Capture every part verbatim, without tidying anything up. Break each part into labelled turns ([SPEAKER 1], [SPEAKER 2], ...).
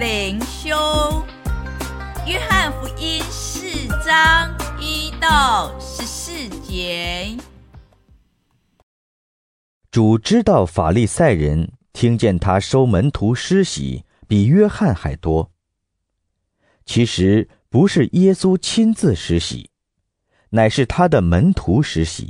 [SPEAKER 1] 灵修。约翰福音四章一到十四节。
[SPEAKER 2] 主知道法利赛人听见他收门徒施洗比约翰还多。其实不是耶稣亲自施洗，乃是他的门徒施洗。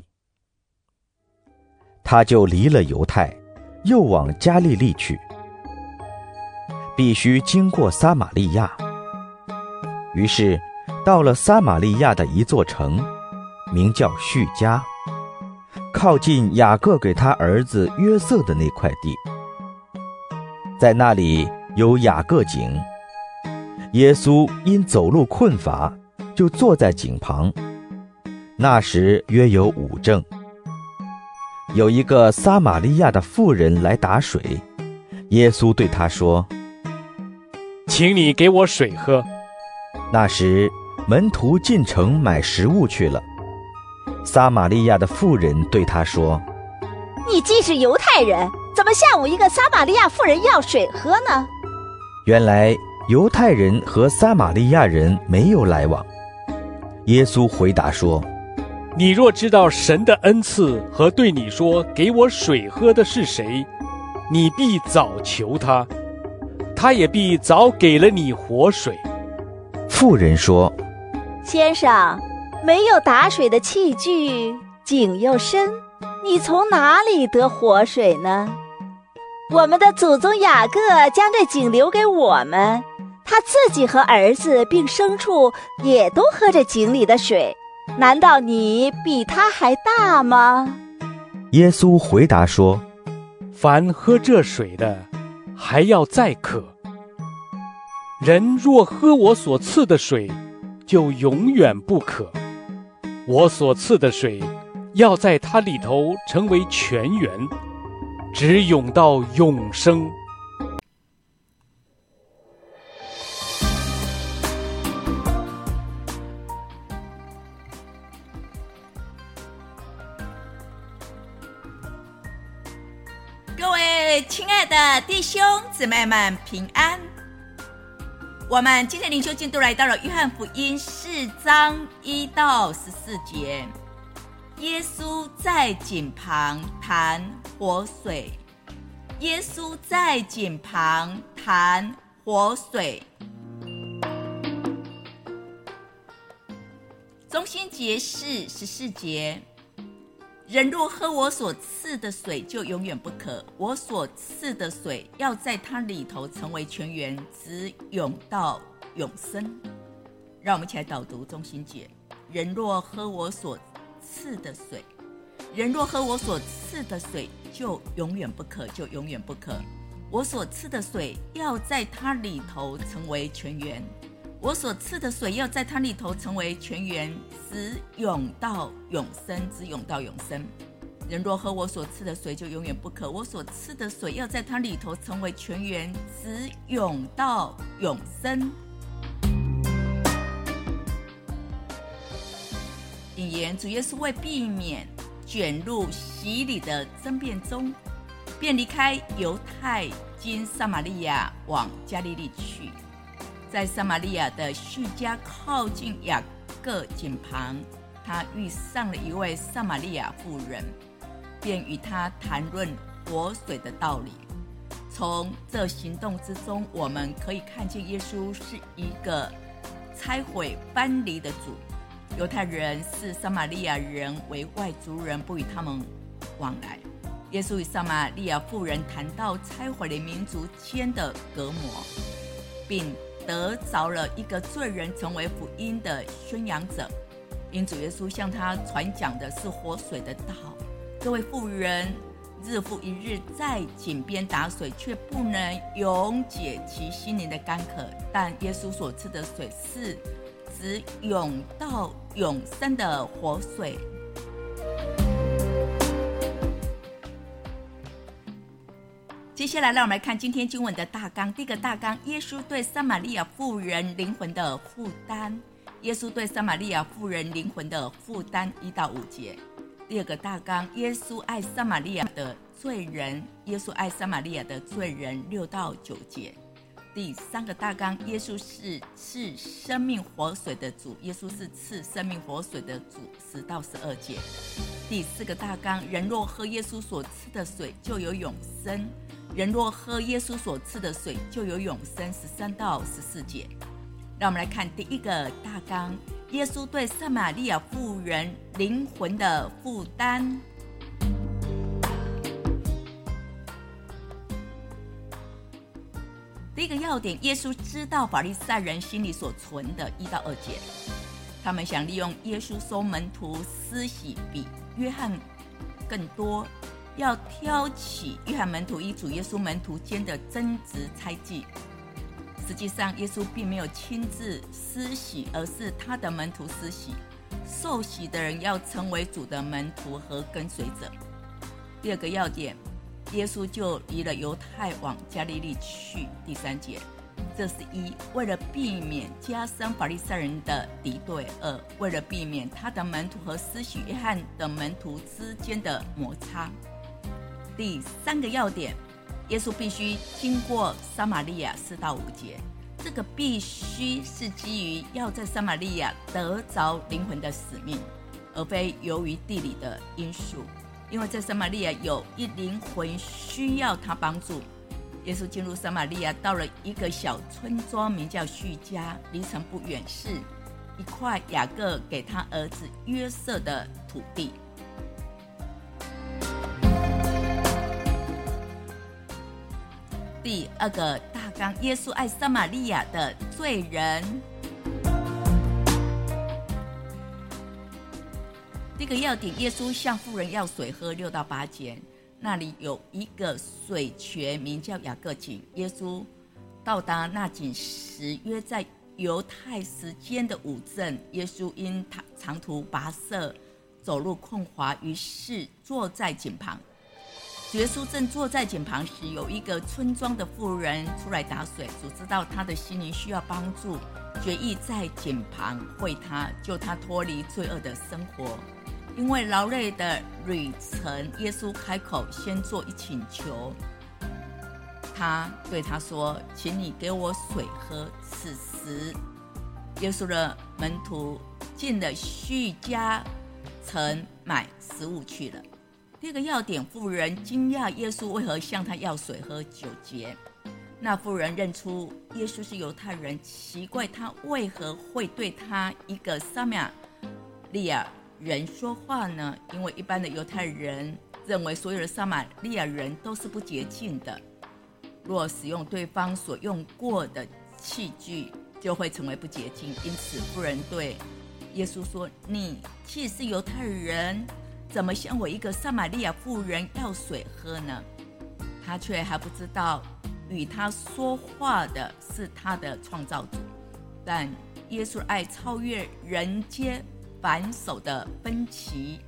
[SPEAKER 2] 他就离了犹太，又往加利利去，必须经过撒玛利亚。于是到了撒玛利亚的一座城，名叫叙加，靠近雅各给他儿子约瑟的那块地。在那里有雅各井，耶稣因走路困乏，就坐在井旁。那时约有午正。有一个撒玛利亚的妇人来打水，耶稣对她说：
[SPEAKER 3] 请你给我水喝。
[SPEAKER 2] 那时门徒进城买食物去了。撒玛利亚的妇人对他说：
[SPEAKER 4] 你既是犹太人，怎么向我一个撒玛利亚妇人要水喝呢？
[SPEAKER 2] 原来犹太人和撒玛利亚人没有来往。耶稣回答说：
[SPEAKER 3] 你若知道神的恩赐和对你说给我水喝的是谁，你必早求他，他也必早给了你活水。
[SPEAKER 2] 妇人说：
[SPEAKER 4] 先生，没有打水的器具，井又深，你从哪里得活水呢？我们的祖宗雅各将这井留给我们，他自己和儿子并牲畜也都喝这井里的水，难道你比他还大吗？
[SPEAKER 2] 耶稣回答说：
[SPEAKER 3] 凡喝这水的，还要再渴。人若喝我所赐的水，就永远不渴。我所赐的水，要在它里头成为泉源，直涌到永生。
[SPEAKER 1] 各位亲爱的弟兄姊妹们平安。我们今天灵修进度来到了约翰福音四章一到十四节。耶稣在井旁谈活水。耶稣在井旁谈活水。中心节是十四节。人若喝我所赐的水，就永远不渴。我所赐的水，要在它里头成为泉源，直涌到永生。让我们一起来导读中心节。人若喝我所赐的水，人若喝我所赐的水，就永远不渴，就永远不渴。我所赐的水，要在它里头成为泉源。我所赐的水要在它里头成为泉源，直涌到永生，直涌到永生。人若喝我所赐的水，就永远不渴。我所赐的水要在它里头成为泉源，直涌到永生。引言：主耶稣为避免卷入洗礼的争辩中，便离开犹太，经撒玛利亚往加利利去。在撒玛利亚的叙加靠近雅各井旁，他遇上了一位撒玛利亚妇人，便与他谈论活水的道理。从这行动之中，我们可以看见耶稣是一个拆毁藩篱的主。犹太人视撒玛利亚人为外族人，不与他们往来。耶稣与撒玛利亚妇人谈到拆毁了民族间的隔膜，并得着了一个罪人成为福音的宣扬者。因主耶稣向他传讲的是活水的道。这位妇人日复一日在井边打水，却不能永解其心灵的干渴。但耶稣所赐的水是直涌到永生的活水。接下来让我们来看今天经文的大纲。第一个大纲，耶稣对撒玛利亚妇人灵魂的负担。耶稣对撒玛利亚妇人灵魂的负担，一到五节。第二个大纲，耶稣爱撒玛利亚的罪人。耶稣爱撒玛利亚的罪人，六到九节。 第三个大纲，耶稣是赐生命活水的主，耶稣是赐生命活水的主，十到十二节。第四个大纲，人若喝耶稣所赐的水，就有永生。人若喝耶稣所赐的水，就有永生，十三到十四节。让我们来看第一个大纲，耶稣对撒玛利亚妇人灵魂的负担。第一个要点，耶稣知道法利赛人心里所存的，一到二节。他们想利用耶稣收门徒施洗比约翰更多，要挑起约翰门徒与主耶稣门徒间的争执猜忌。实际上，耶稣并没有亲自施洗，而是他的门徒施洗。受洗的人要成为主的门徒和跟随者。第二个要点，耶稣就离了犹太往加利利去。第三节，这是一，为了避免加深法利赛人的敌对；二，为了避免他的门徒和施洗约翰的门徒之间的摩擦。第三个要点，耶稣必须经过撒玛利亚，四到五节。这个必须是基于要在撒玛利亚得着灵魂的使命，而非由于地理的因素。因为在撒玛利亚有一灵魂需要他帮助。耶稣进入撒玛利亚，到了一个小村庄，名叫叙加，离城不远，是一块雅各给他儿子约瑟的土地。第二个大纲，耶稣爱撒玛利亚的罪人。第一个要点，耶稣向妇人要水喝，六到八节。那里有一个水泉，名叫雅各井。耶稣到达那井时，约在犹太时间的午正。耶稣因长途跋涉，走路困乏，于是坐在井旁。耶稣正坐在井旁时，有一个村庄的妇人出来打水。主知道他的心灵需要帮助，决意在井旁会他，救他脱离罪恶的生活。因为劳累的旅程，耶稣开口先做一请求。他对他说：“请你给我水喝。”此时，耶稣的门徒进了叙加城买食物去了。第二个要点，妇人惊讶耶稣为何向他要水喝。九节，那妇人认出耶稣是犹太人，奇怪他为何会对他一个撒玛利亚人说话呢？因为一般的犹太人认为所有的撒玛利亚人都是不洁净的，若使用对方所用过的器具，就会成为不洁净。因此妇人对耶稣说：“你既是犹太人，怎么向我一个撒玛利亚妇人要水喝呢？”他却还不知道与他说话的是他的创造主。但耶稣的爱超越人间反手的分歧。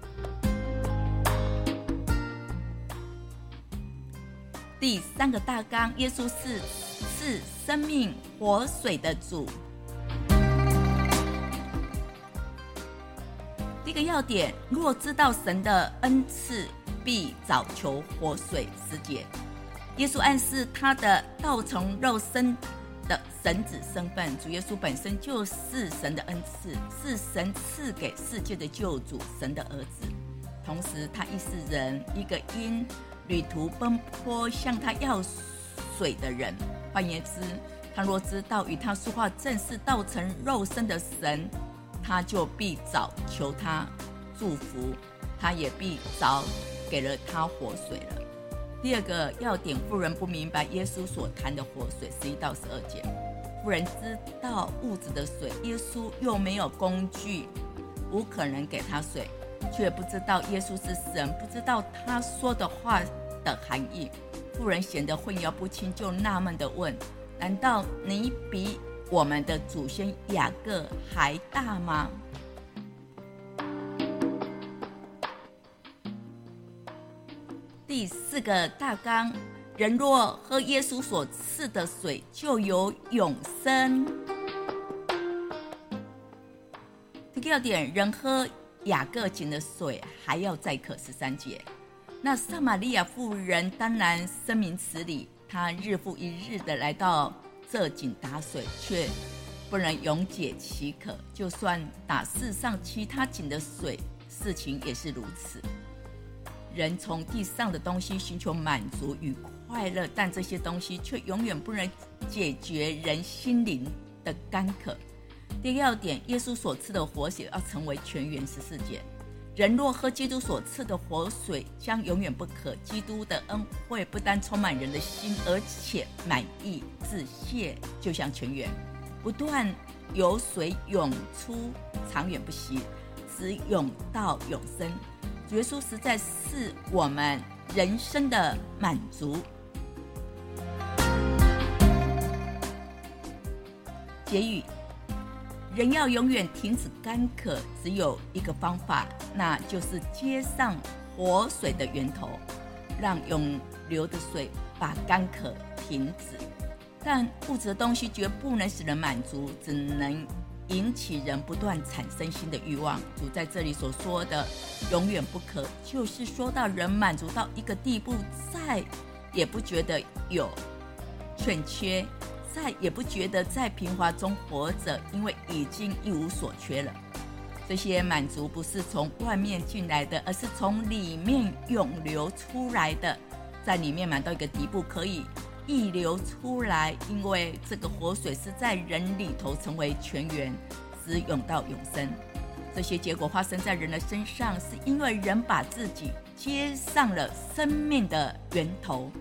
[SPEAKER 1] 第三个大纲，耶稣是是生命活水的主。第一个要点，若知道神的恩赐，必早求活水。十节，耶稣暗示他的道成肉身的神子身份。主耶稣本身就是神的恩赐，是神赐给世界的救主，神的儿子。同时他亦是人，一个因旅途奔波向他要水的人。换言之，他若知道与他说话正是道成肉身的神，他就必早求他祝福，他也必早给了他活水了。第二个要点，妇人不明白耶稣所谈的活水。十一到十二节，妇人知道物质的水，耶稣又没有工具，无可能给他水，却不知道耶稣是神，不知道他说的话的含义。妇人显得混淆不清，就纳闷地问：难道你比我们的祖先雅各还大吗？第四个大纲，人若喝耶稣所赐的水，就有永生。第二点，人喝雅各井的水还要再渴。十三节，那撒玛利亚妇人当然深明此理，她日复一日的来到这井打水，却不能永解其渴。就算打世上其他井的水，事情也是如此。人从地上的东西寻求满足与快乐，但这些东西却永远不能解决人心灵的干渴。第二点，耶稣所赐的活水要成为泉源。十四节，人若喝基督所赐的活水，将永远不渴。基督的恩惠不但充满人的心，而且满溢自泻，就像泉源，不断有水涌出，长远不息，直涌到永生。耶稣实在是我们人生的满足。结语，人要永远停止干渴，只有一个方法，那就是接上活水的源头，让永流的水把干渴停止。但物质的东西绝不能使人满足，只能引起人不断产生新的欲望。主在这里所说的永远不渴，就是说到人满足到一个地步，再也不觉得有欠缺，再也不觉得在贫乏中活着，因为已经一无所缺了。这些满足不是从外面进来的，而是从里面涌流出来的，在里面满到一个地步可以溢流出来，因为这个活水是在人里头成为泉源，直涌到永生。这些结果发生在人的身上，是因为人把自己接上了生命的源头。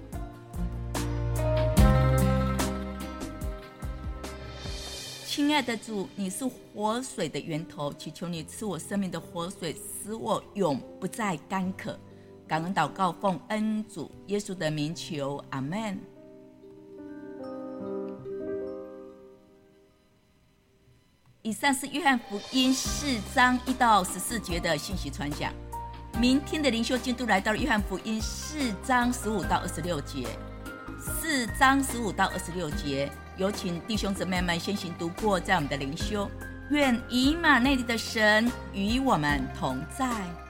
[SPEAKER 1] 亲爱的主，你是活水的源头，祈求你赐我生命的活水，使我永不再干渴。感恩祷告，奉恩主耶稣的名求，阿们。以上是约翰福音四章一到十四节的信息传讲。明天的灵修进度来到了约翰福音四章十五到二十六节。四章十五到二十六节，有请弟兄姊妹们先行读过，在我们的灵修。愿以马内利的神与我们同在。